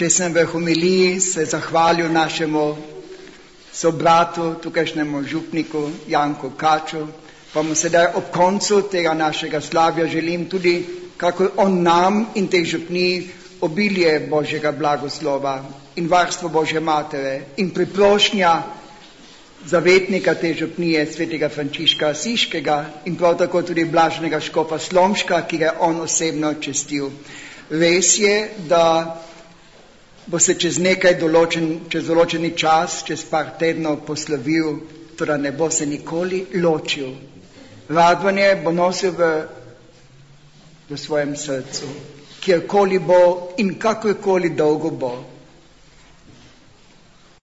če sem v homiliji se zahvalil našemu sobratu, tukajšnjemu župniku Janku Kaču, pa mu sedaj ob koncu tega našega slavja želim tudi, kako on nam in tej župniji obilje Božjega blagoslova in varstvo Božje Matere in priprošnja zavetnika te župnije, svetega Frančiška Asiškega in prav tako tudi blaženega škofa Slomška, ki ga je on osebno čestil. Res je, da bo se čez določeni čas, čez par tednov poslovil, toda ne bo se nikoli ločil. Radovanje bo nosil v svojem srcu, kjerkoli bo in kakorkoli dolgo bo.